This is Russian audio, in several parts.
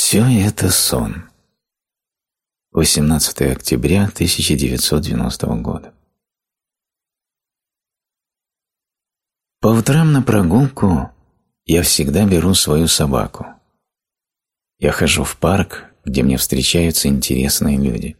Все это сон. 18 октября 1990 года. По утрам на прогулку я всегда беру свою собаку. Я хожу в парк, где мне встречаются интересные люди.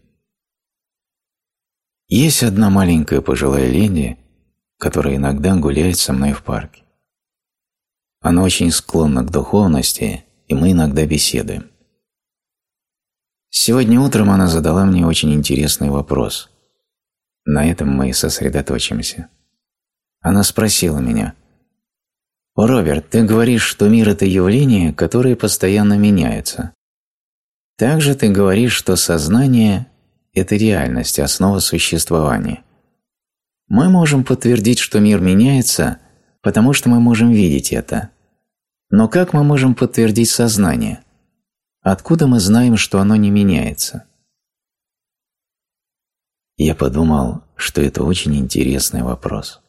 Есть одна маленькая пожилая леди, которая иногда гуляет со мной в парке. Она очень склонна к духовности, и мы иногда беседуем. Сегодня утром она задала мне очень интересный вопрос. На этом мы и сосредоточимся. Она спросила меня: «О, Роберт, ты говоришь, что мир – это явление, которое постоянно меняется. Также ты говоришь, что сознание – это реальность, основа существования. Мы можем подтвердить, что мир меняется, потому что мы можем видеть это. Но как мы можем подтвердить сознание? Откуда мы знаем, что оно не меняется?» Я подумал, что это очень интересный вопрос.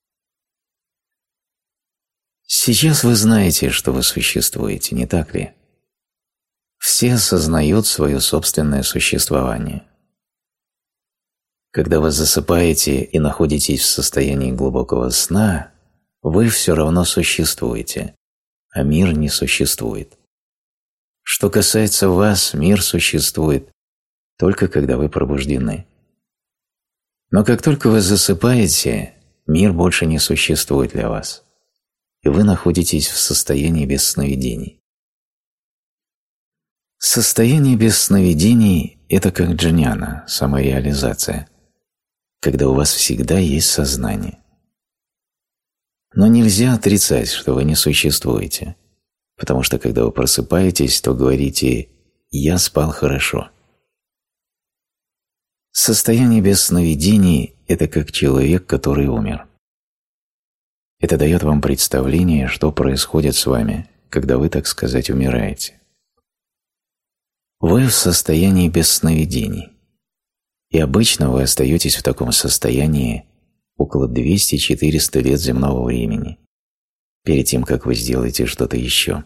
Сейчас вы знаете, что вы существуете, не так ли? Все осознают свое собственное существование. Когда вы засыпаете и находитесь в состоянии глубокого сна, вы все равно существуете, а мир не существует. Что касается вас, мир существует только когда вы пробуждены. Но как только вы засыпаете, мир больше не существует для вас, и вы находитесь в состоянии без сновидений. Состояние без сновидений – это как джняна, самореализация, когда у вас всегда есть сознание. Но нельзя отрицать, что вы не существуете, потому что когда вы просыпаетесь, то говорите «я спал хорошо». Состояние без сновидений – это как человек, который умер. Это дает вам представление, что происходит с вами, когда вы, так сказать, умираете. Вы в состоянии без сновидений, и обычно вы остаетесь в таком состоянии около 200-400 лет земного времени, перед тем, как вы сделаете что-то еще.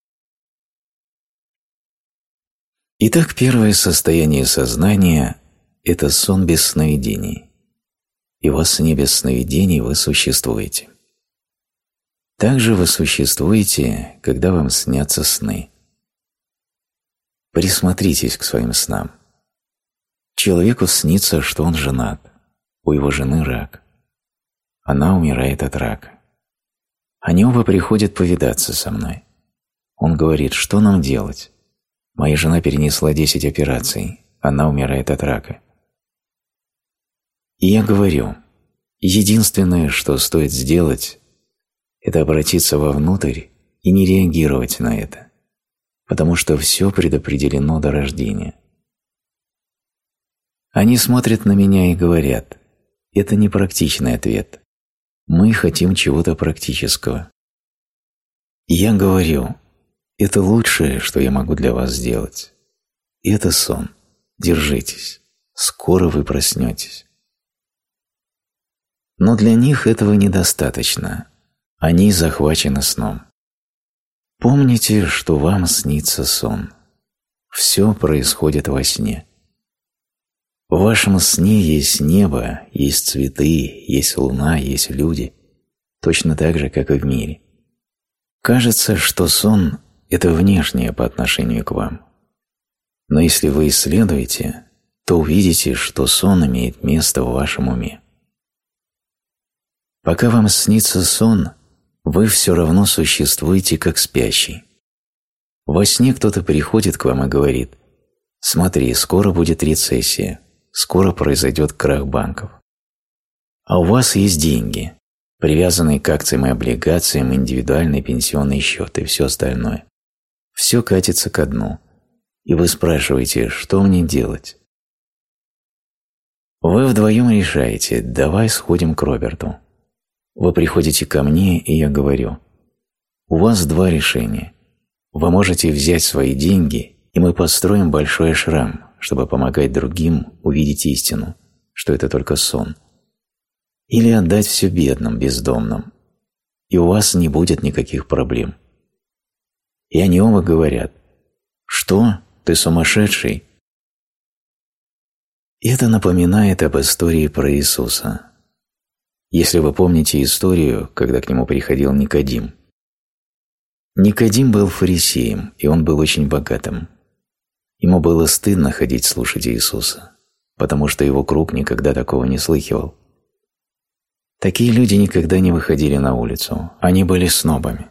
Итак, первое состояние сознания – это сон без сновидений, и во сне без сновидений вы существуете. Также вы существуете, когда вам снятся сны. Присмотритесь к своим снам. Человеку снится, что он женат, у его жены рак. Она умирает от рака. Они оба приходят повидаться со мной. Он говорит: что нам делать? Моя жена перенесла 10 операций, она умирает от рака. И я говорю: единственное, что стоит сделать, это обратиться вовнутрь и не реагировать на это, потому что все предопределено до рождения. Они смотрят на меня и говорят: это непрактичный ответ. Мы хотим чего-то практического. И я говорю: это лучшее, что я могу для вас сделать. Это сон. Держитесь. Скоро вы проснетесь. Но для них этого недостаточно. Они захвачены сном. Помните, что вам снится сон. Все происходит во сне. В вашем сне есть небо, есть цветы, есть луна, есть люди, точно так же, как и в мире. Кажется, что сон – это внешнее по отношению к вам. Но если вы исследуете, то увидите, что сон имеет место в вашем уме. Пока вам снится сон, вы все равно существуете как спящий. Во сне кто-то приходит к вам и говорит: «Смотри, скоро будет рецессия, скоро произойдет крах банков. А у вас есть деньги, привязанные к акциям и облигациям, индивидуальный пенсионный счет и все остальное. Все катится ко дну, и вы спрашиваете: что мне делать?» Вы вдвоем решаете: давай сходим к Роберту. Вы приходите ко мне, и я говорю: у вас два решения. Вы можете взять свои деньги, и мы построим большой ашрам, чтобы помогать другим увидеть истину, что это только сон. Или отдать все бедным, бездомным, и у вас не будет никаких проблем. И они оба говорят: что «Что? Ты сумасшедший?» Это напоминает об истории про Иисуса. Если вы помните историю, когда к нему приходил Никодим. Никодим был фарисеем, и он был очень богатым. Ему было стыдно ходить слушать Иисуса, потому что его круг никогда такого не слыхивал. Такие люди никогда не выходили на улицу, они были снобами.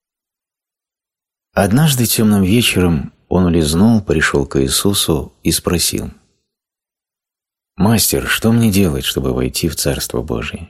Однажды темным вечером он улизнул, пришел к Иисусу и спросил: «Мастер, что мне делать, чтобы войти в Царство Божие?»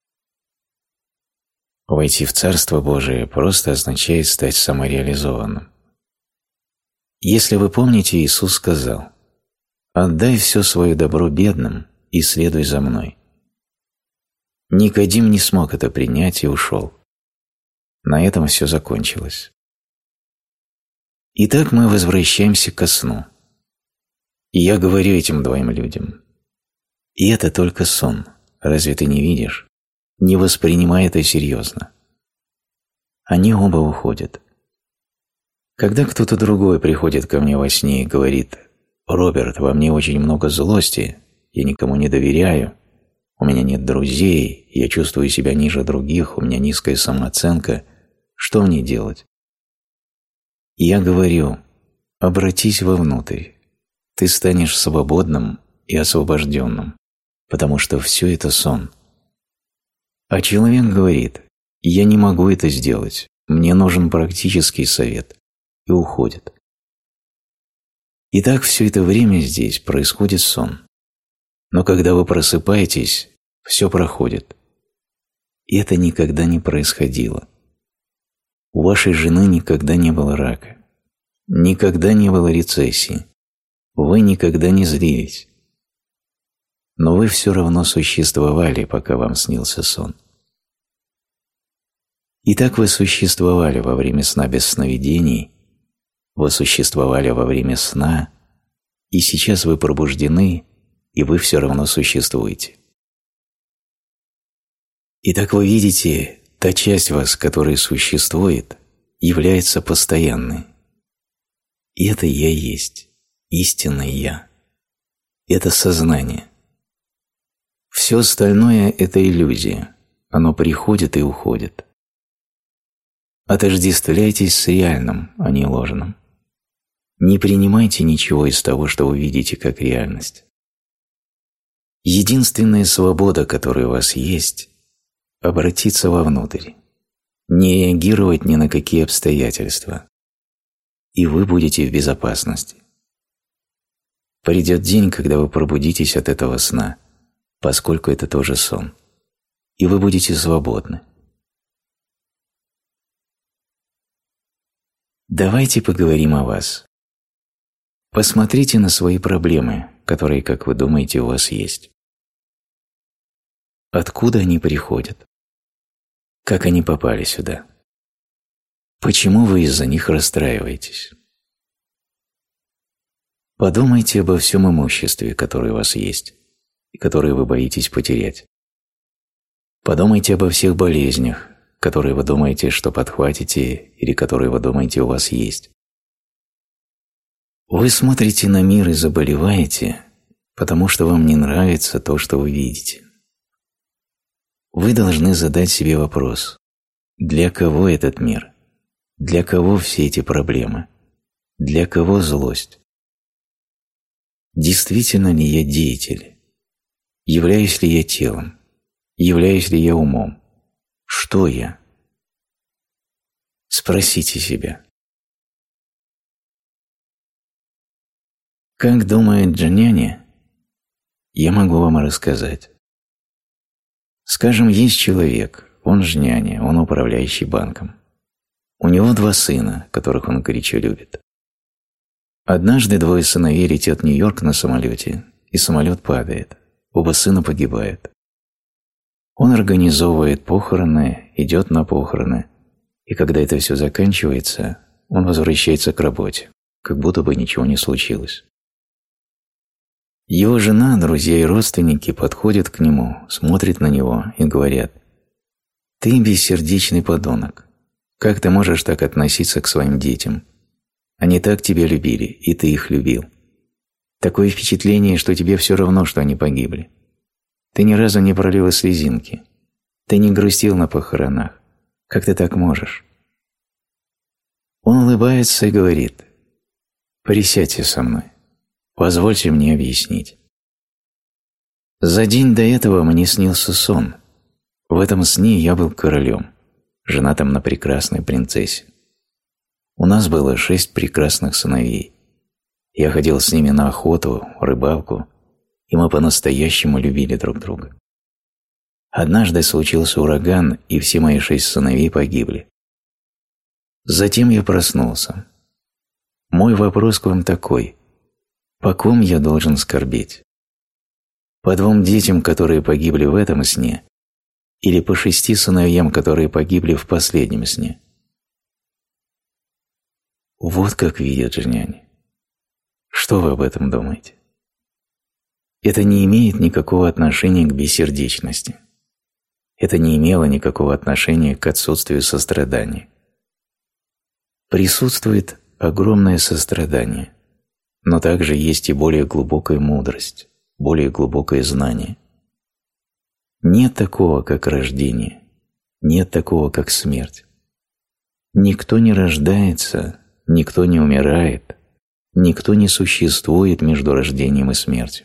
Войти в Царство Божие просто означает стать самореализованным. Если вы помните, Иисус сказал: «Отдай все свое добро бедным и следуй за Мной». Никодим не смог это принять и ушел. На этом все закончилось. Итак, мы возвращаемся ко сну. И я говорю этим двоим людям: и это только сон, разве ты не видишь? Не воспринимай это серьезно. Они оба уходят. Когда кто-то другой приходит ко мне во сне и говорит: «Роберт, во мне очень много злости, я никому не доверяю, у меня нет друзей, я чувствую себя ниже других, у меня низкая самооценка, что мне делать?» Я говорю: обратись вовнутрь, ты станешь свободным и освобожденным, потому что все это сон. А человек говорит: я не могу это сделать, мне нужен практический совет, и уходит. Итак, все это время здесь происходит сон. Но когда вы просыпаетесь, все проходит. И это никогда не происходило. У вашей жены никогда не было рака. Никогда не было рецессии. Вы никогда не злились. Но вы все равно существовали, пока вам снился сон. Итак, вы существовали во время сна без сновидений, вы существовали во время сна, и сейчас вы пробуждены, и вы все равно существуете. Итак, вы видите, та часть вас, которая существует, является постоянной. И это «Я» есть, истинное «Я». Это сознание. Все остальное – это иллюзия, оно приходит и уходит. Отождествляйтесь с реальным, а не ложным. Не принимайте ничего из того, что вы видите как реальность. Единственная свобода, которая у вас есть – обратиться вовнутрь, не реагировать ни на какие обстоятельства, и вы будете в безопасности. Придет день, когда вы пробудитесь от этого сна, поскольку это тоже сон, и вы будете свободны. Давайте поговорим о вас. Посмотрите на свои проблемы, которые, как вы думаете, у вас есть. Откуда они приходят? Как они попали сюда? Почему вы из-за них расстраиваетесь? Подумайте обо всем имуществе, которое у вас есть, и которое вы боитесь потерять. Подумайте обо всех болезнях, которые вы думаете, что подхватите, или которые вы думаете, у вас есть. Вы смотрите на мир и заболеваете, потому что вам не нравится то, что вы видите. Вы должны задать себе вопрос: для кого этот мир? Для кого все эти проблемы? Для кого злость? Действительно ли я деятель? Являюсь ли я телом? Являюсь ли я умом? Что я? Спросите себя. Как думает джняни, я могу вам рассказать. Скажем, есть человек, он джняни, он управляющий банком. У него 2 сына, которых он горячо любит. Однажды 2 сыновей летят в Нью-Йорк на самолете, и самолет падает. Оба сына погибают. Он организовывает похороны, идет на похороны, и когда это все заканчивается, он возвращается к работе, как будто бы ничего не случилось. Его жена, друзья и родственники подходят к нему, смотрят на него и говорят: «Ты бессердечный подонок. Как ты можешь так относиться к своим детям? Они так тебя любили, и ты их любил. Такое впечатление, что тебе все равно, что они погибли. Ты ни разу не пролила слезинки. Ты не грустил на похоронах. Как ты так можешь? Он улыбается и говорит: «Присядьте со мной. Позвольте мне объяснить». За день до этого мне снился сон. В этом сне я был королем, женатым на прекрасной принцессе. У нас было 6 прекрасных сыновей. Я ходил с ними на охоту, рыбалку, и мы по-настоящему любили друг друга. Однажды случился ураган, и все мои 6 сыновей погибли. Затем я проснулся. Мой вопрос к вам такой: по ком я должен скорбеть? По 2 детям, которые погибли в этом сне, или по 6 сыновьям, которые погибли в последнем сне? Вот как видят джняни. Что вы об этом думаете? Это не имеет никакого отношения к бессердечности. Это не имело никакого отношения к отсутствию сострадания. Присутствует огромное сострадание, но также есть и более глубокая мудрость, более глубокое знание. Нет такого, как рождение, нет такого, как смерть. Никто не рождается, никто не умирает, никто не существует между рождением и смертью.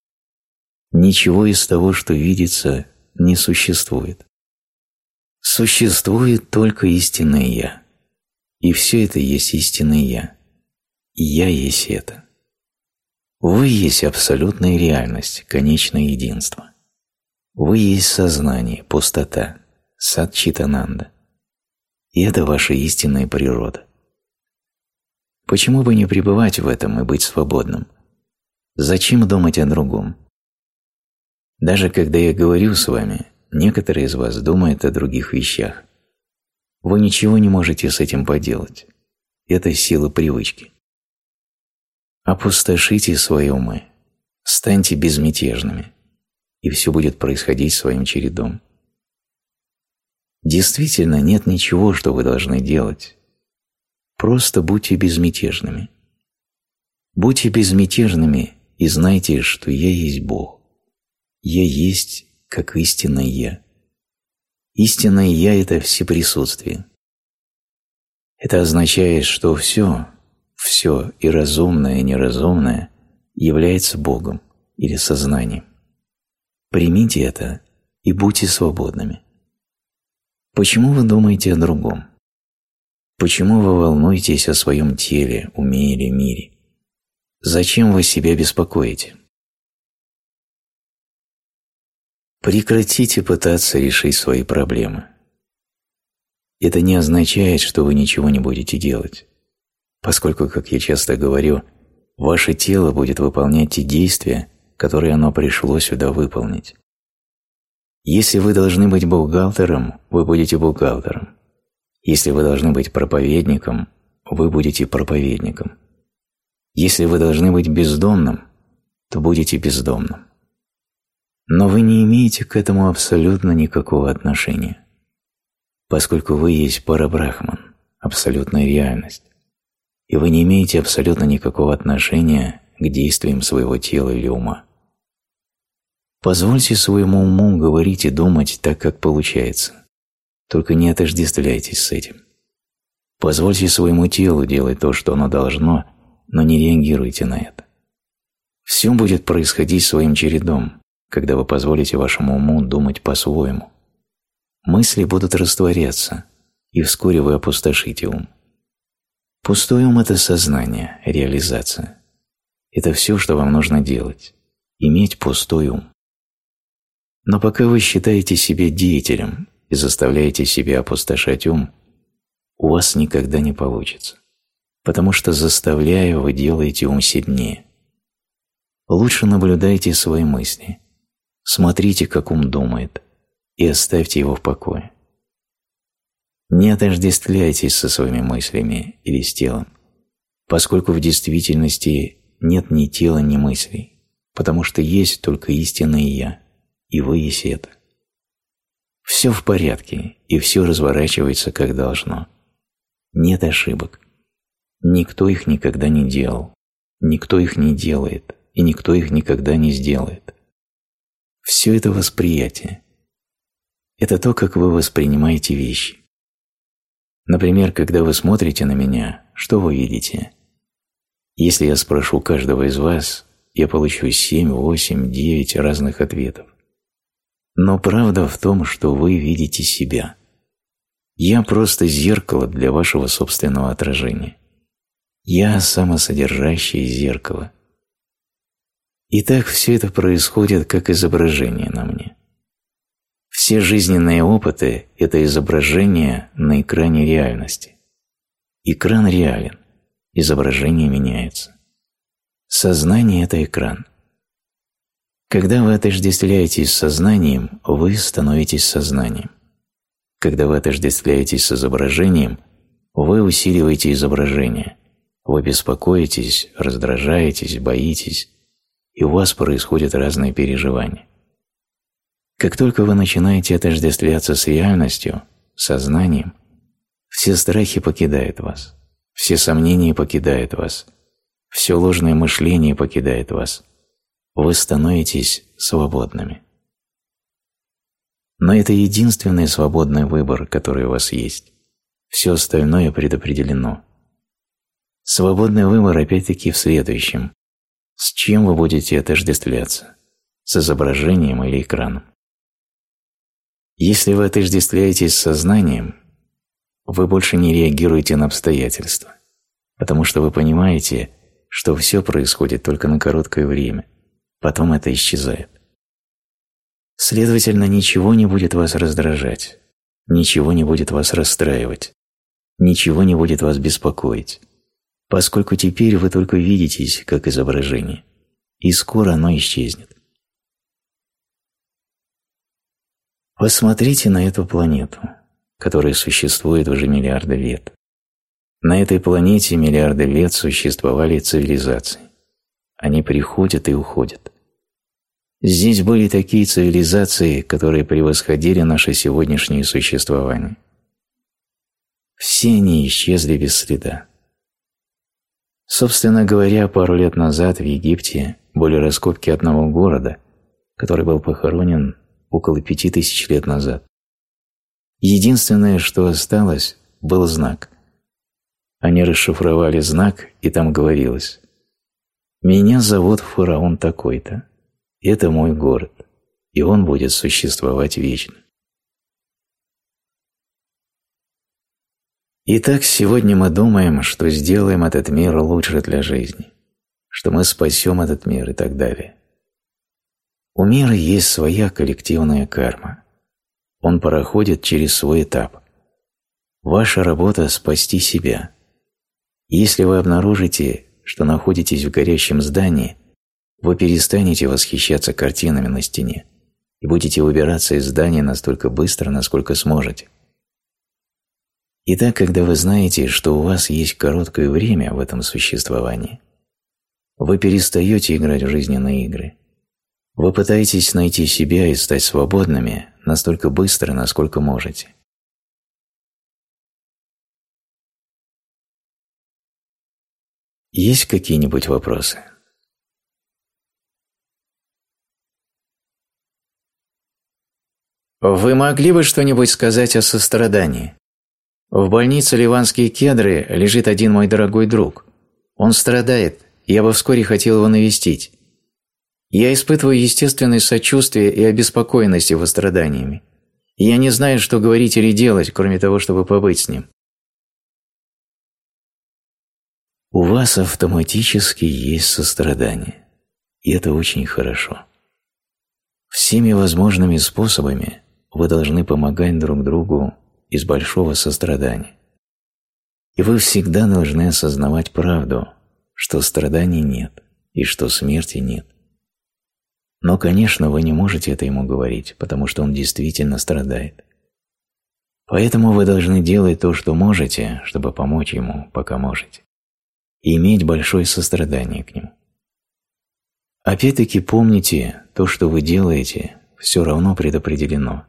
Ничего из того, что видится, не существует. Существует только истинное «Я». И все это есть истинное «Я». И «Я» есть это. Вы есть абсолютная реальность, конечное единство. Вы есть сознание, пустота, сат-чит-ананда. И это ваша истинная природа. Почему бы не пребывать в этом и быть свободным? Зачем думать о другом? Даже когда я говорю с вами, некоторые из вас думают о других вещах. Вы ничего не можете с этим поделать. Это сила привычки. Опустошите свои умы, станьте безмятежными, и все будет происходить своим чередом. Действительно, нет ничего, что вы должны делать. Просто будьте безмятежными. Будьте безмятежными и знайте, что Я есть Бог. Я есть как истинное Я. Истинное Я – это всеприсутствие. Это означает, что все и разумное, и неразумное является Богом или сознанием. Примите это и будьте свободными. Почему вы думаете о другом? Почему вы волнуетесь о своем теле, уме или мире? Зачем вы себя беспокоите? Прекратите пытаться решить свои проблемы. Это не означает, что вы ничего не будете делать, поскольку, как я часто говорю, ваше тело будет выполнять те действия, которые оно пришло сюда выполнить. Если вы должны быть бухгалтером, вы будете бухгалтером. Если вы должны быть проповедником, вы будете проповедником. Если вы должны быть бездомным, то будете бездомным. Но вы не имеете к этому абсолютно никакого отношения, поскольку вы есть Парабрахман, абсолютная реальность, и вы не имеете абсолютно никакого отношения к действиям своего тела или ума. Позвольте своему уму говорить и думать так, как получается, только не отождествляйтесь с этим. Позвольте своему телу делать то, что оно должно, но не реагируйте на это. Все будет происходить своим чередом, когда вы позволите вашему уму думать по-своему. Мысли будут растворяться, и вскоре вы опустошите ум. Пустой ум – это сознание, реализация. Это все, что вам нужно делать – иметь пустой ум. Но пока вы считаете себя деятелем и заставляете себя опустошать ум, у вас никогда не получится, потому что, заставляя, вы делаете ум сильнее. Лучше наблюдайте свои мысли, смотрите, как ум думает, и оставьте его в покое. Не отождествляйтесь со своими мыслями или с телом, поскольку в действительности нет ни тела, ни мыслей, потому что есть только истинное «Я», и вы есть это. Все в порядке, и все разворачивается как должно. Нет ошибок. Никто их никогда не делал, никто их не делает, и никто их никогда не сделает. Все это восприятие. Это то, как вы воспринимаете вещи. Например, когда вы смотрите на меня, что вы видите? Если я спрошу каждого из вас, я получу 7, 8, 9 разных ответов. Но правда в том, что вы видите себя. Я просто зеркало для вашего собственного отражения. Я самосодержащее зеркало. Итак, все это происходит как изображение на мне. Все жизненные опыты – это изображение на экране реальности. Экран реален, изображение меняется. Сознание – это экран. Когда вы отождествляетесь с сознанием, вы становитесь сознанием. Когда вы отождествляетесь с изображением, вы усиливаете изображение. Вы беспокоитесь, раздражаетесь, боитесь, и у вас происходят разные переживания. Как только вы начинаете отождествляться с реальностью, сознанием, все страхи покидают вас, все сомнения покидают вас, все ложное мышление покидает вас. Вы становитесь свободными. Но это единственный свободный выбор, который у вас есть. Все остальное предопределено. Свободный выбор опять-таки в следующем. С чем вы будете отождествляться? С изображением или экраном? Если вы отождествляетесь с сознанием, вы больше не реагируете на обстоятельства, потому что вы понимаете, что все происходит только на короткое время, потом это исчезает. Следовательно, ничего не будет вас раздражать, ничего не будет вас расстраивать, ничего не будет вас беспокоить, поскольку теперь вы только видитесь как изображение, и скоро оно исчезнет. Посмотрите на эту планету, которая существует уже миллиарды лет. На этой планете миллиарды лет существовали цивилизации. Они приходят и уходят. Здесь были такие цивилизации, которые превосходили наше сегодняшнее существование. Все они исчезли без следа. Собственно говоря, пару лет назад в Египте были раскопки одного города, который был похоронен около 5000 лет назад. Единственное, что осталось, был знак. Они расшифровали знак, и там говорилось: «Меня зовут фараон такой-то. Это мой город, и он будет существовать вечно». Итак, сегодня мы думаем, что сделаем этот мир лучше для жизни, что мы спасем этот мир и так далее. У мира есть своя коллективная карма. Он проходит через свой этап. Ваша работа – спасти себя. Если вы обнаружите, что находитесь в горящем здании, вы перестанете восхищаться картинами на стене и будете выбираться из здания настолько быстро, насколько сможете. Итак, когда вы знаете, что у вас есть короткое время в этом существовании, вы перестаете играть в жизненные игры. Вы пытаетесь найти себя и стать свободными настолько быстро, насколько можете. Есть какие-нибудь вопросы? Вы могли бы что-нибудь сказать о сострадании? В больнице Ливанские Кедры лежит один мой дорогой друг. Он страдает, я бы вскоре хотел его навестить. Я испытываю естественное сочувствие и обеспокоенность его страданиями. И я не знаю, что говорить или делать, кроме того, чтобы побыть с ним. У вас автоматически есть сострадание, и это очень хорошо. Всеми возможными способами вы должны помогать друг другу из большого сострадания. И вы всегда должны осознавать правду, что страданий нет и что смерти нет. Но, конечно, вы не можете это ему говорить, потому что он действительно страдает. Поэтому вы должны делать то, что можете, чтобы помочь ему, пока можете, и иметь большое сострадание к нему. Опять-таки помните, то, что вы делаете, все равно предопределено.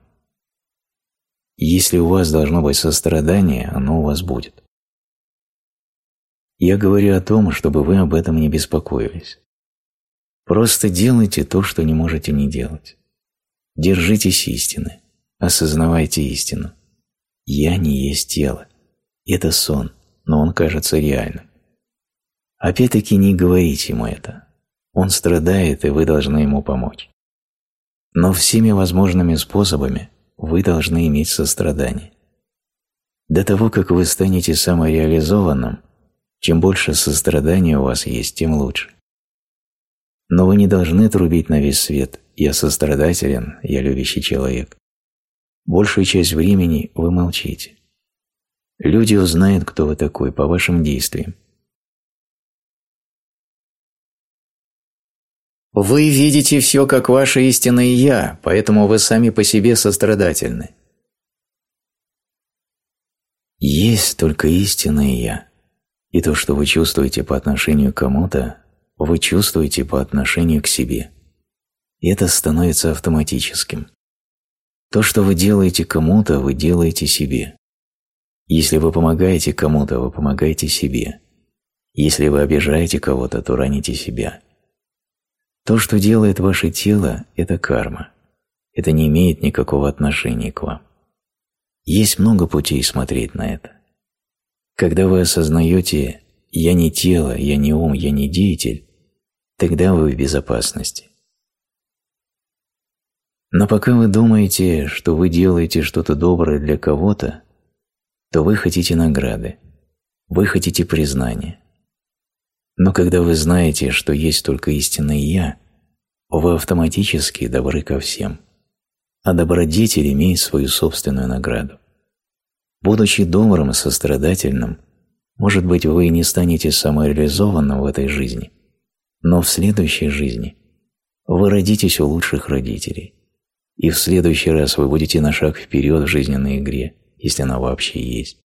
Если у вас должно быть сострадание, оно у вас будет. Я говорю о том, чтобы вы об этом не беспокоились. Просто делайте то, что не можете не делать. Держитесь истины, осознавайте истину. Я не есть тело. Это сон, но он кажется реальным. Опять-таки не говорите ему это. Он страдает, и вы должны ему помочь. Но всеми возможными способами вы должны иметь сострадание. До того, как вы станете самореализованным, чем больше сострадания у вас есть, тем лучше. Но вы не должны трубить на весь свет «я сострадателен, я любящий человек». Большую часть времени вы молчите. Люди узнают, кто вы такой, по вашим действиям. Вы видите все как ваше истинное «я», поэтому вы сами по себе сострадательны. Есть только истинное «я», и то, что вы чувствуете по отношению к кому-то, вы чувствуете по отношению к себе. И это становится автоматическим. То, что вы делаете кому-то, вы делаете себе. Если вы помогаете кому-то, вы помогаете себе. Если вы обижаете кого-то, то раните себя. То, что делает ваше тело, это карма. Это не имеет никакого отношения к вам. Есть много путей смотреть на это. Когда вы осознаете «я не тело, я не ум, я не деятель», тогда вы в безопасности. Но пока вы думаете, что вы делаете что-то доброе для кого-то, то вы хотите награды, вы хотите признания. Но когда вы знаете, что есть только истинное «я», вы автоматически добры ко всем, а добродетель имеет свою собственную награду. Будучи добрым и сострадательным, может быть, вы и не станете самореализованным в этой жизни, но в следующей жизни вы родитесь у лучших родителей, и в следующий раз вы будете на шаг вперед в жизненной игре, если она вообще есть.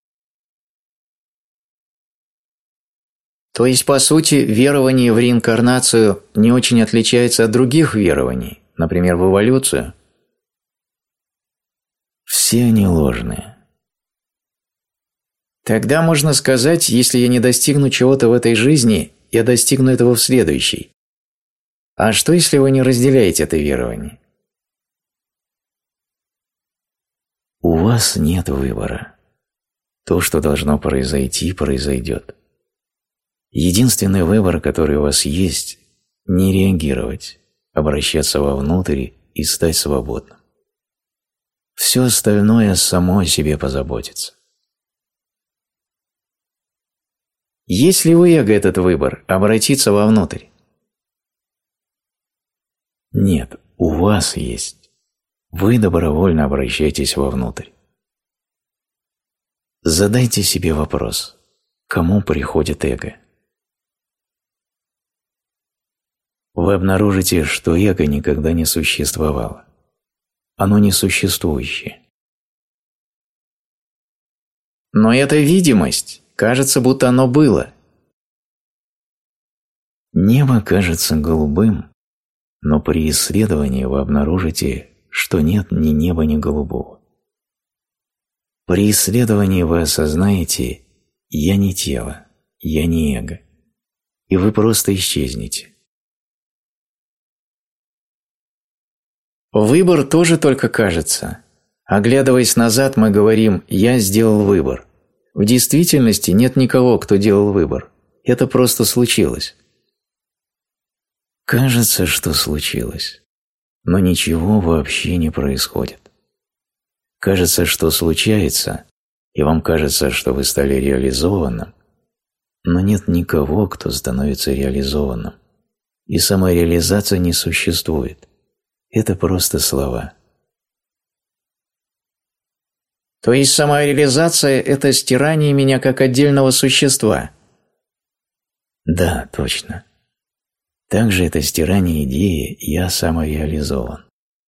То есть, по сути, верование в реинкарнацию не очень отличается от других верований, например, в эволюцию? Все они ложные. Тогда можно сказать, если я не достигну чего-то в этой жизни, я достигну этого в следующей. А что, если вы не разделяете это верование? У вас нет выбора. То, что должно произойти, произойдет. Единственный выбор, который у вас есть – не реагировать, обращаться вовнутрь и стать свободным. Все остальное само о себе позаботится. Есть ли у эго этот выбор – обратиться вовнутрь? Нет, у вас есть. Вы добровольно обращаетесь вовнутрь. Задайте себе вопрос – кому приходит эго? Вы обнаружите, что эго никогда не существовало. Оно несуществующее. Но это видимость. Кажется, будто оно было. Небо кажется голубым, но при исследовании вы обнаружите, что нет ни неба, ни голубого. При исследовании вы осознаете «я не тело, я не эго», и вы просто исчезнете. Выбор тоже только кажется. Оглядываясь назад, мы говорим «я сделал выбор». В действительности нет никого, кто делал выбор. Это просто случилось. Кажется, что случилось, но ничего вообще не происходит. Кажется, что случается, и вам кажется, что вы стали реализованным, но нет никого, кто становится реализованным. И самореализация не существует. Это просто слова. То есть самореализация – это стирание меня как отдельного существа? Да, точно. Также это стирание идеи «я самореализован».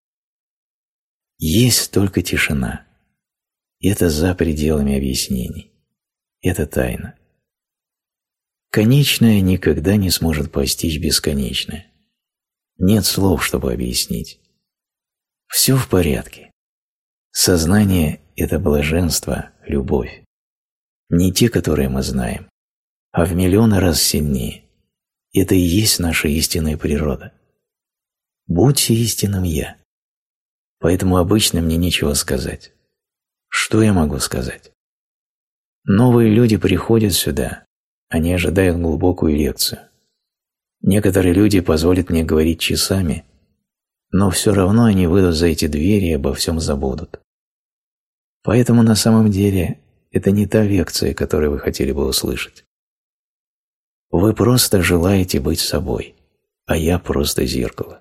Есть только тишина. Это за пределами объяснений. Это тайна. Конечное никогда не сможет постичь бесконечное. Нет слов, чтобы объяснить. Все в порядке. Сознание – это блаженство, любовь. Не те, которые мы знаем, а в миллионы раз сильнее. Это и есть наша истинная природа. Будьте истинным «Я». Поэтому обычно мне нечего сказать. Что я могу сказать? Новые люди приходят сюда, они ожидают глубокую лекцию. Некоторые люди позволят мне говорить часами, но все равно они выйдут за эти двери и обо всем забудут. Поэтому на самом деле это не та лекция, которую вы хотели бы услышать. Вы просто желаете быть собой, а я просто зеркало.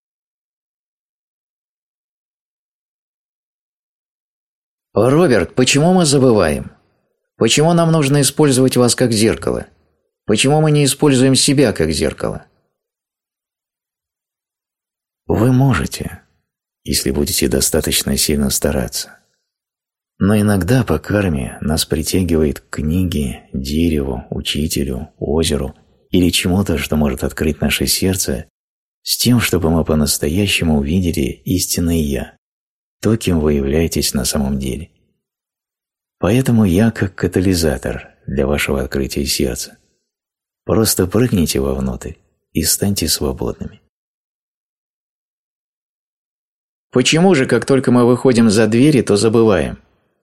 Роберт, почему мы забываем? Почему нам нужно использовать вас как зеркало? Почему мы не используем себя как зеркало? Вы можете, если будете достаточно сильно стараться. Но иногда по карме нас притягивает к книге, дереву, учителю, озеру или чему-то, что может открыть наше сердце, с тем, чтобы мы по-настоящему увидели истинное «Я», то, кем вы являетесь на самом деле. Поэтому я как катализатор для вашего открытия сердца. Просто прыгните вовнутрь и станьте свободными. Почему же, как только мы выходим за двери, то забываем?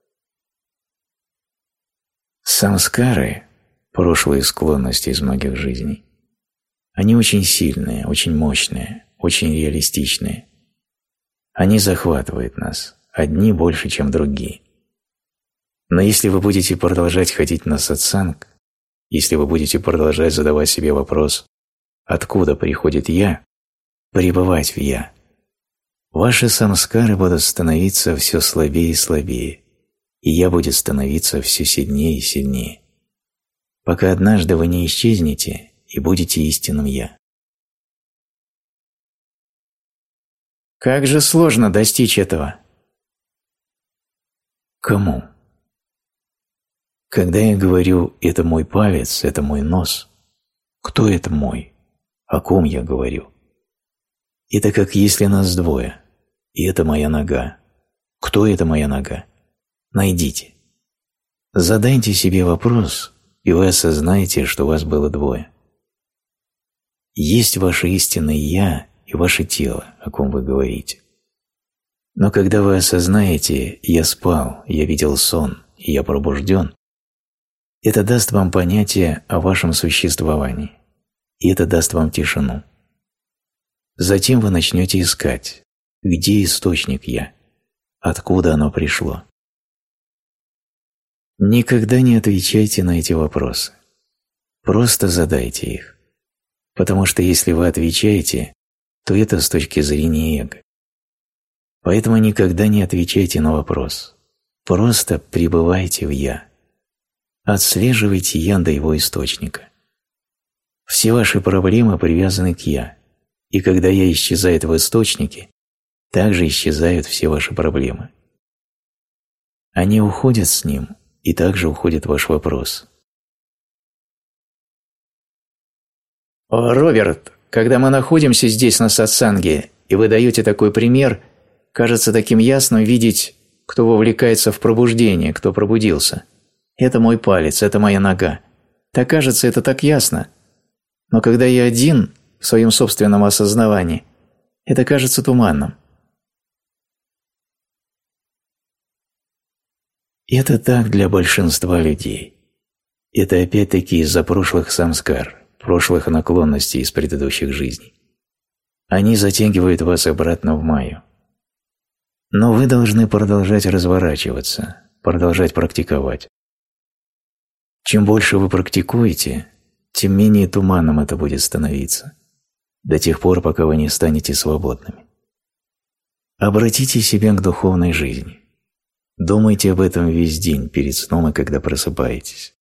Самскары, прошлые склонности из многих жизней, они очень сильные, очень мощные, очень реалистичные. Они захватывают нас, одни больше, чем другие. Но если вы будете продолжать ходить на сатсанг, если вы будете продолжать задавать себе вопрос «Откуда приходит Я?», пребывать в «Я», ваши самскары будут становиться все слабее и слабее, и «Я» будет становиться все сильнее и сильнее, пока однажды вы не исчезнете и будете истинным «Я». Как же сложно достичь этого. Кому? Когда я говорю «это мой палец», «это мой нос», кто это мой? О ком я говорю? Это как если нас двое, и это моя нога. Кто это моя нога? Найдите. Задайте себе вопрос, и вы осознаете, что вас было двое. Есть ваше истинное «Я» и ваше тело, о ком вы говорите. Но когда вы осознаете «я спал», «я видел сон» и «я пробужден», это даст вам понятие о вашем существовании, и это даст вам тишину. Затем вы начнете искать, где источник «Я», откуда оно пришло. Никогда не отвечайте на эти вопросы. Просто задайте их. Потому что если вы отвечаете, то это с точки зрения эго. Поэтому никогда не отвечайте на вопрос. Просто пребывайте в «Я». Отслеживайте «Я» до его источника. Все ваши проблемы привязаны к «Я», и когда «Я» исчезает в источнике, также исчезают все ваши проблемы. Они уходят с ним, и также уходит ваш вопрос. Роберт, когда мы находимся здесь на сатсанге, и вы даете такой пример, кажется таким ясным видеть, кто вовлекается в пробуждение, кто пробудился. Это мой палец, это моя нога. Так кажется, это так ясно. Но когда я один в своем собственном осознавании, это кажется туманным. Это так для большинства людей. Это опять-таки из-за прошлых самскар, прошлых наклонностей из предыдущих жизней. Они затягивают вас обратно в майю. Но вы должны продолжать разворачиваться, продолжать практиковать. Чем больше вы практикуете, тем менее туманным это будет становиться, до тех пор, пока вы не станете свободными. Обратите себя к духовной жизни. Думайте об этом весь день, перед сном и когда просыпаетесь.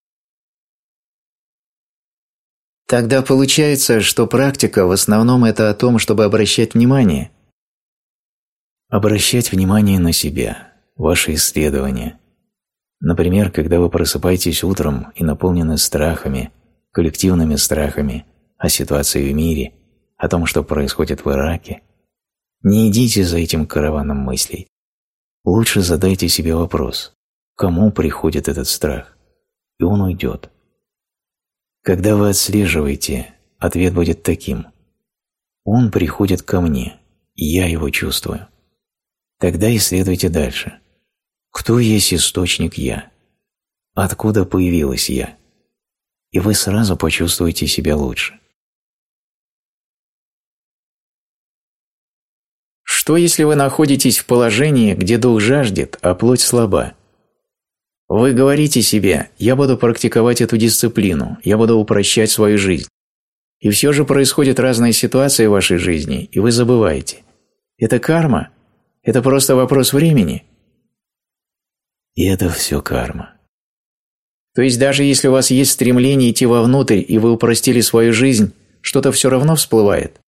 Тогда получается, что практика в основном это о том, чтобы обращать внимание. Обращать внимание на себя, ваши исследования. Например, когда вы просыпаетесь утром и наполнены страхами, коллективными страхами о ситуации в мире, о том, что происходит в Ираке, не идите за этим караваном мыслей. Лучше задайте себе вопрос, кому приходит этот страх, и он уйдет. Когда вы отслеживаете, ответ будет таким: он приходит ко мне, и я его чувствую. Тогда исследуйте дальше. Кто есть источник «я»? Откуда появилось «я»? И вы сразу почувствуете себя лучше. Что, если вы находитесь в положении, где дух жаждет, а плоть слаба? Вы говорите себе: «Я буду практиковать эту дисциплину, я буду упрощать свою жизнь». И все же происходят разные ситуации в вашей жизни, и вы забываете. Это карма? Это просто вопрос времени? И это все карма. То есть даже если у вас есть стремление идти вовнутрь, и вы упростили свою жизнь, что-то все равно всплывает?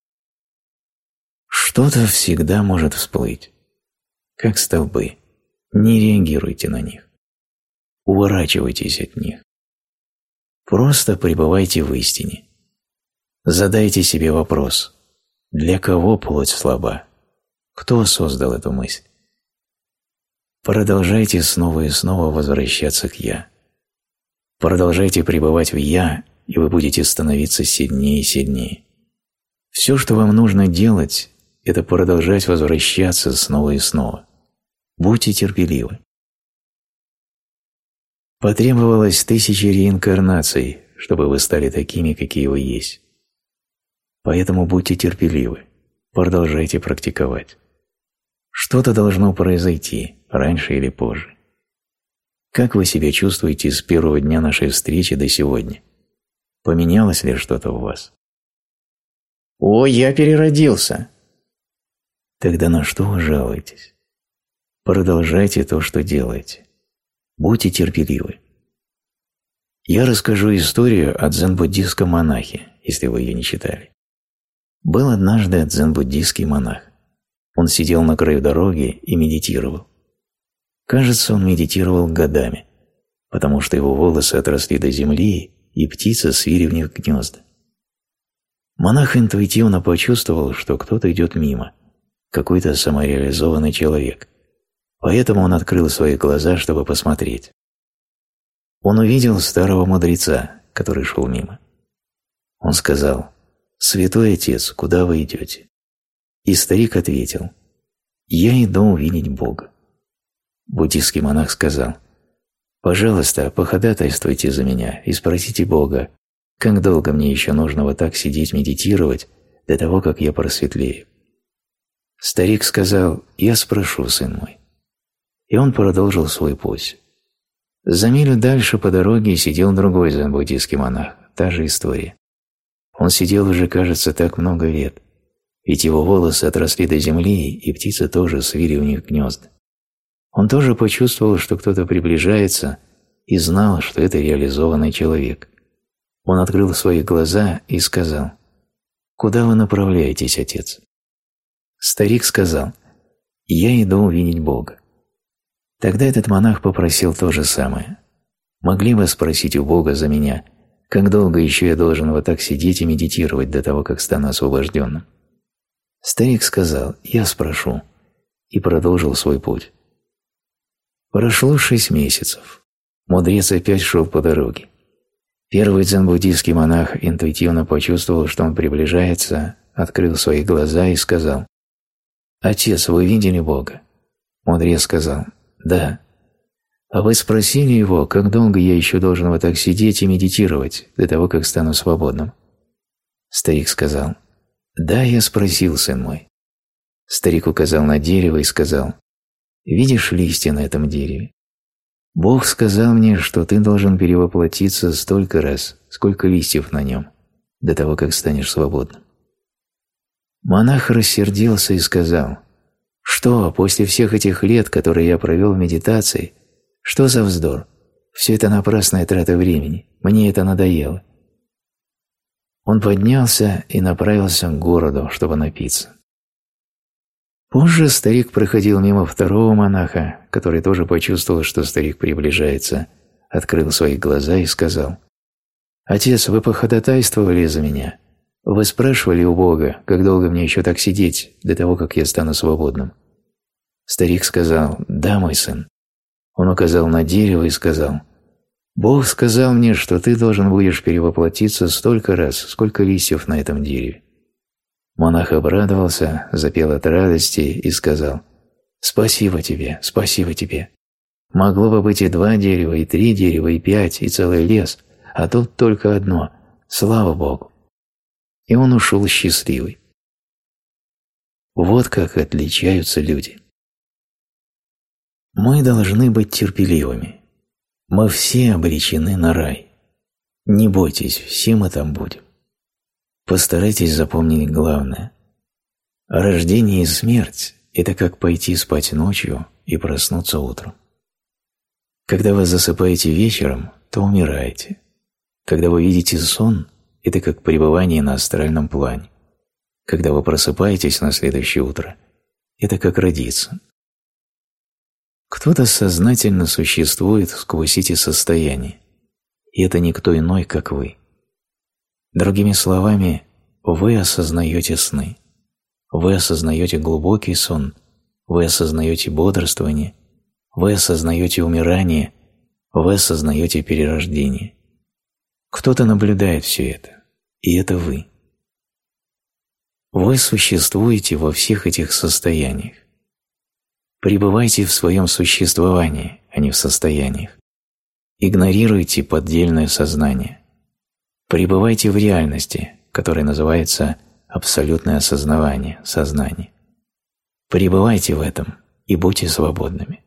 Что-то всегда может всплыть. Как столбы. Не реагируйте на них. Уворачивайтесь от них. Просто пребывайте в истине. Задайте себе вопрос: для кого плоть слаба? Кто создал эту мысль? Продолжайте снова и снова возвращаться к «я». Продолжайте пребывать в «я», и вы будете становиться сильнее и сильнее. Все, что вам нужно делать, это продолжать возвращаться снова и снова. Будьте терпеливы. Потребовалось 1000 реинкарнаций, чтобы вы стали такими, какие вы есть. Поэтому будьте терпеливы, продолжайте практиковать. Что-то должно произойти, раньше или позже. Как вы себя чувствуете с первого дня нашей встречи до сегодня? Поменялось ли что-то в вас? О, я переродился. Тогда на что вы жалуетесь? Продолжайте то, что делаете. Будьте терпеливы. Я расскажу историю о дзен-буддийском монахе, если вы ее не читали. Был однажды дзен-буддийский монах. Он сидел на краю дороги и медитировал. Кажется, он медитировал годами, потому что его волосы отросли до земли, и птицы свили в них гнезда. Монах интуитивно почувствовал, что кто-то идет мимо, какой-то самореализованный человек. Поэтому он открыл свои глаза, чтобы посмотреть. Он увидел старого мудреца, который шел мимо. Он сказал: «Святой отец, куда вы идете?» И старик ответил: «Я иду увидеть Бога». Буддийский монах сказал: «Пожалуйста, походатайствуйте за меня и спросите Бога, как долго мне еще нужно вот так сидеть медитировать до того, как я просветлею». Старик сказал: «Я спрошу, сын мой». И он продолжил свой путь. За милю дальше по дороге сидел другой дзен-буддийский монах, та же история. Он сидел уже, кажется, так много лет, ведь его волосы отросли до земли, и птицы тоже свили у них гнезда. Он тоже почувствовал, что кто-то приближается, и знал, что это реализованный человек. Он открыл свои глаза и сказал: «Куда вы направляетесь, отец?» Старик сказал: «Я иду увидеть Бога». Тогда этот монах попросил то же самое: «Могли бы спросить у Бога за меня, как долго еще я должен вот так сидеть и медитировать до того, как стану освобожденным?» Старик сказал: «Я спрошу», и продолжил свой путь. Прошло 6 месяцев. Мудрец опять шел по дороге. Первый дзен-буддийский монах интуитивно почувствовал, что он приближается, открыл свои глаза и сказал: «Отец, вы видели Бога?» Мудрец сказал: «Да». «А вы спросили его, как долго я еще должен вот так сидеть и медитировать до того, как стану свободным?» Старик сказал: «Да, я спросил, сын мой». Старик указал на дерево и сказал: «Видишь листья на этом дереве? Бог сказал мне, что ты должен перевоплотиться столько раз, сколько листьев на нем, до того, как станешь свободным». Монах рассердился и сказал: «Что, после всех этих лет, которые я провел в медитации, что за вздор? Все это напрасная трата времени, мне это надоело». Он поднялся и направился к городу, чтобы напиться. Позже старик проходил мимо второго монаха, который тоже почувствовал, что старик приближается, открыл свои глаза и сказал: «Отец, вы походатайствовали за меня? Вы спрашивали у Бога, как долго мне еще так сидеть, до того, как я стану свободным?» Старик сказал: «Да, мой сын». Он указал на дерево и сказал: Бог сказал мне, что ты должен будешь перевоплотиться столько раз, сколько листьев на этом дереве. Монах обрадовался, запел от радости и сказал: «Спасибо тебе, спасибо тебе. Могло бы быть и 2 дерева, и 3 дерева, и 5, и целый лес, а тут только одно. Слава Богу!» И он ушел счастливый. Вот как отличаются люди. Мы должны быть терпеливыми. Мы все обречены на рай. Не бойтесь, все мы там будем. Постарайтесь запомнить главное. Рождение и смерть – это как пойти спать ночью и проснуться утром. Когда вы засыпаете вечером, то умираете. Когда вы видите сон, это как пребывание на астральном плане. Когда вы просыпаетесь на следующее утро, это как родиться. Кто-то сознательно существует сквозь эти состояния, и это никто иной, как вы. Другими словами, вы осознаете сны, вы осознаете глубокий сон, вы осознаете бодрствование, вы осознаете умирание, вы осознаете перерождение. Кто-то наблюдает все это, и это вы. Вы существуете во всех этих состояниях. Пребывайте в своем существовании, а не в состояниях. Игнорируйте поддельное сознание. Пребывайте в реальности, которая называется абсолютное осознавание, сознание. Пребывайте в этом и будьте свободными.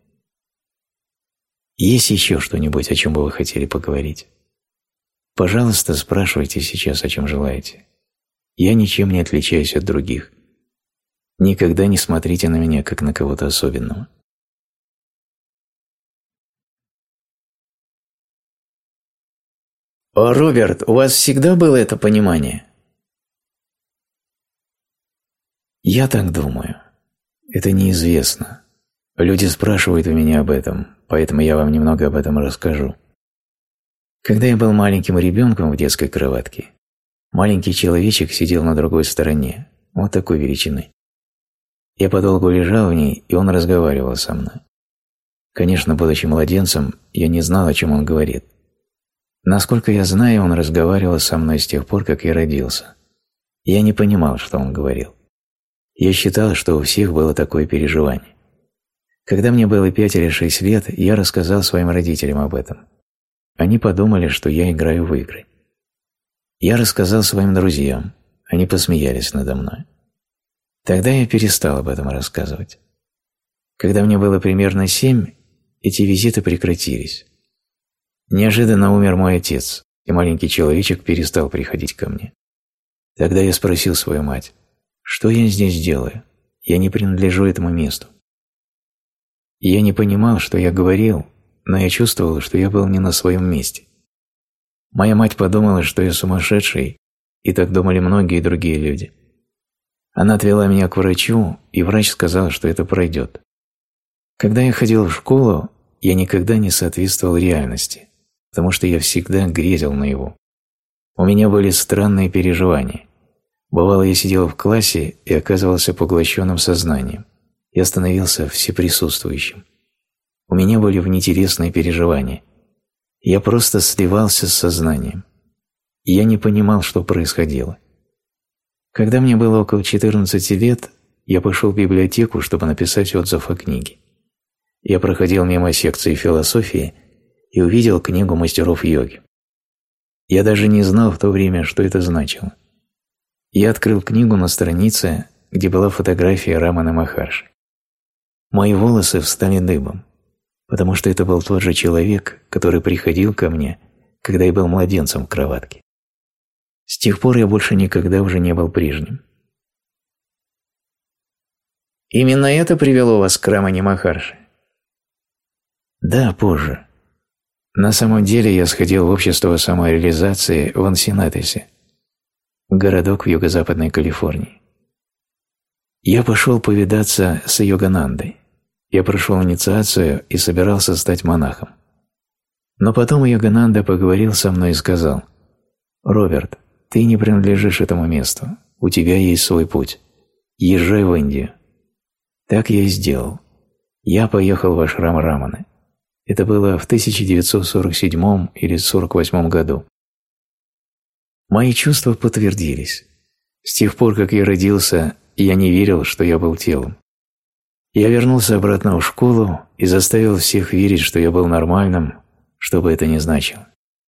Есть еще что-нибудь, о чем бы вы хотели поговорить? Пожалуйста, спрашивайте сейчас, о чем желаете. Я ничем не отличаюсь от других. Никогда не смотрите на меня, как на кого-то особенного. Роберт, у вас всегда было это понимание? Я так думаю. Это неизвестно. Люди спрашивают у меня об этом, поэтому я вам немного об этом расскажу. Когда я был маленьким ребенком в детской кроватке, маленький человечек сидел на другой стороне, вот такой величины. Я подолгу лежал в ней, и он разговаривал со мной. Конечно, будучи младенцем, я не знал, о чем он говорит. Насколько я знаю, он разговаривал со мной с тех пор, как я родился. Я не понимал, что он говорил. Я считал, что у всех было такое переживание. Когда мне было 5 или 6 лет, я рассказал своим родителям об этом. Они подумали, что я играю в игры. Я рассказал своим друзьям, они посмеялись надо мной. Тогда я перестал об этом рассказывать. Когда мне было примерно 7, эти визиты прекратились. Неожиданно умер мой отец, и маленький человечек перестал приходить ко мне. Тогда я спросил свою мать: «Что я здесь делаю? Я не принадлежу этому месту». Я не понимал, что я говорил, но я чувствовал, что я был не на своем месте. Моя мать подумала, что я сумасшедший, и так думали многие другие люди. Она отвела меня к врачу, и врач сказал, что это пройдет. Когда я ходил в школу, я никогда не соответствовал реальности, потому что я всегда грезил наяву. У меня были странные переживания. Бывало, я сидел в классе и оказывался поглощенным сознанием. Я становился всеприсутствующим. У меня были внетересные переживания. Я просто сливался с сознанием. Я не понимал, что происходило. Когда мне было около 14 лет, я пошел в библиотеку, чтобы написать отзыв о книге. Я проходил мимо секции философии и увидел книгу мастеров йоги. Я даже не знал в то время, что это значило. Я открыл книгу на странице, где была фотография Раманы Махарши. Мои волосы встали дыбом, потому что это был тот же человек, который приходил ко мне, когда я был младенцем в кроватке. С тех пор я больше никогда уже не был прежним. Именно это привело вас к Рамане Махарши? Да, позже. На самом деле я сходил в общество самореализации в Энсинатисе, городок в юго-западной Калифорнии. Я пошел повидаться с Йоганандой. Я прошел инициацию и собирался стать монахом. Но потом Йогананда поговорил со мной и сказал: «Роберт, ты не принадлежишь этому месту, у тебя есть свой путь. Езжай в Индию». Так я и сделал. Я поехал в ашрам Раманы. Это было в 1947 или 1948 году. Мои чувства подтвердились. С тех пор, как я родился, я не верил, что я был телом. Я вернулся обратно в школу и заставил всех верить, что я был нормальным, что бы это ни значило.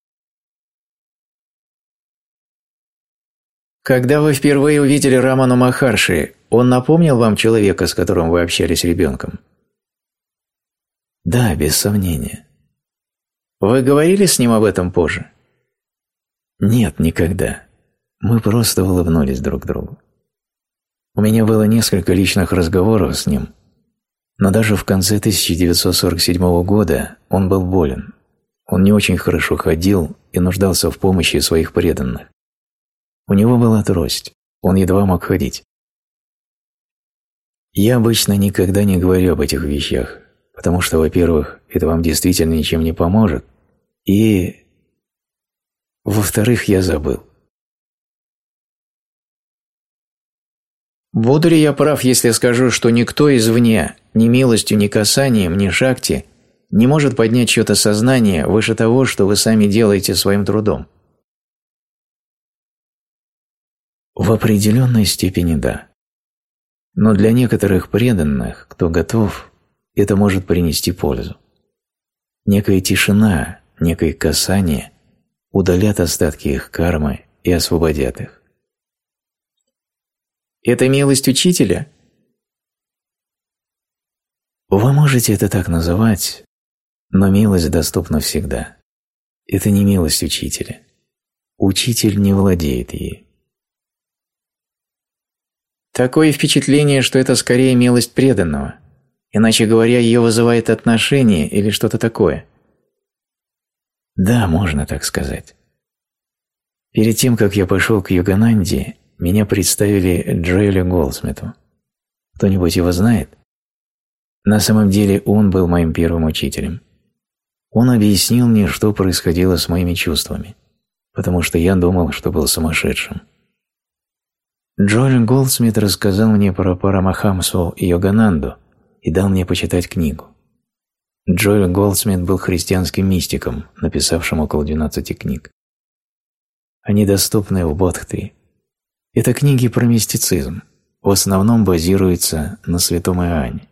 Когда вы впервые увидели Раману Махарши, он напомнил вам человека, с которым вы общались ребенком? Да, без сомнения. Вы говорили с ним об этом позже? Нет, никогда. Мы просто улыбнулись друг другу. У меня было несколько личных разговоров с ним, но даже в конце 1947 года он был болен. Он не очень хорошо ходил и нуждался в помощи своих преданных. У него была трость, он едва мог ходить. Я обычно никогда не говорю об этих вещах, потому что, во-первых, это вам действительно ничем не поможет, и, во-вторых, я забыл. Буду ли я прав, если скажу, что никто извне, ни милостью, ни касанием, ни шакти, не может поднять чье-то сознание выше того, что вы сами делаете своим трудом? В определенной степени да. Но для некоторых преданных, кто готов, это может принести пользу. Некая тишина, некое касание удалят остатки их кармы и освободят их. Это милость учителя? Вы можете это так называть, но милость доступна всегда. Это не милость учителя. Учитель не владеет ею. Такое впечатление, что это скорее милость преданного. Иначе говоря, ее вызывает отношение или что-то такое. Да, можно так сказать. Перед тем, как я пошел к Йогананде, меня представили Джоэлю Голдсмиту. Кто-нибудь его знает? На самом деле он был моим первым учителем. Он объяснил мне, что происходило с моими чувствами, потому что я думал, что был сумасшедшим. Джоэль Голдсмит рассказал мне про Парамахамсу и Йогананду и дал мне почитать книгу. Джоэль Голдсмит был христианским мистиком, написавшим около 12 книг. Они доступны в Бодхтри. Это книги про мистицизм, в основном базируются на святом Иоанне.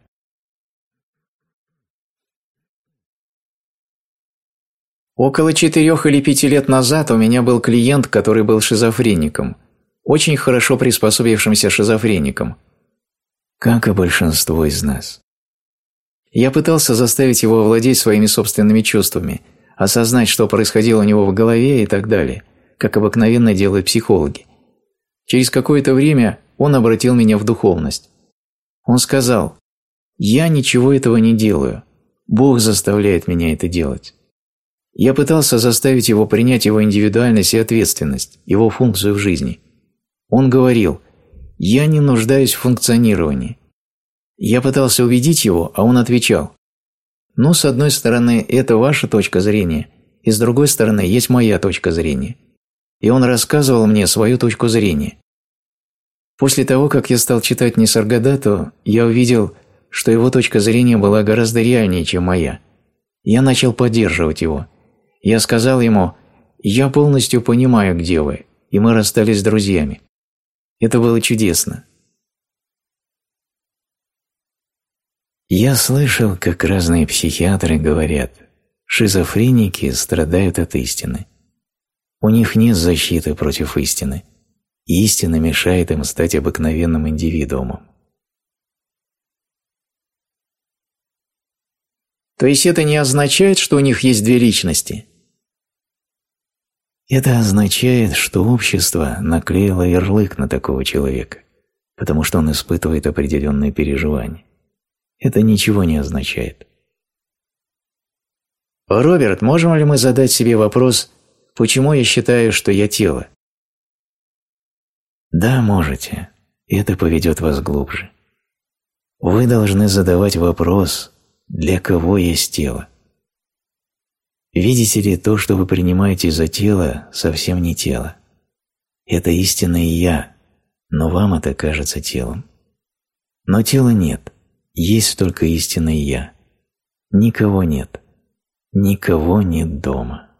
Около 4 или 5 лет назад у меня был клиент, который был шизофреником, очень хорошо приспособившимся шизофреником. Как и большинство из нас. Я пытался заставить его овладеть своими собственными чувствами, осознать, что происходило у него в голове и так далее, как обыкновенно делают психологи. Через какое-то время он обратил меня в духовность. Он сказал: «Я ничего этого не делаю. Бог заставляет меня это делать». Я пытался заставить его принять его индивидуальность и ответственность, его функцию в жизни. Он говорил: «Я не нуждаюсь в функционировании». Я пытался убедить его, а он отвечал: «Ну, с одной стороны, это ваша точка зрения, и с другой стороны, есть моя точка зрения». И он рассказывал мне свою точку зрения. После того, как я стал читать Нисаргадатту, я увидел, что его точка зрения была гораздо реальнее, чем моя. Я начал поддерживать его. Я сказал ему: «Я полностью понимаю, где вы», и мы расстались с друзьями. Это было чудесно. Я слышал, как разные психиатры говорят: шизофреники страдают от истины. У них нет защиты против истины, и истина мешает им стать обыкновенным индивидуумом. То есть это не означает, что у них есть две личности? Это означает, что общество наклеило ярлык на такого человека, потому что он испытывает определенные переживания. Это ничего не означает. Роберт, можем ли мы задать себе вопрос, почему я считаю, что я тело? Да, можете. Это поведет вас глубже. Вы должны задавать вопрос: для кого есть тело? Видите ли, то, что вы принимаете за тело, совсем не тело. Это истинное «я», но вам это кажется телом. Но тела нет, есть только истинное «я». Никого нет, Никого нет дома.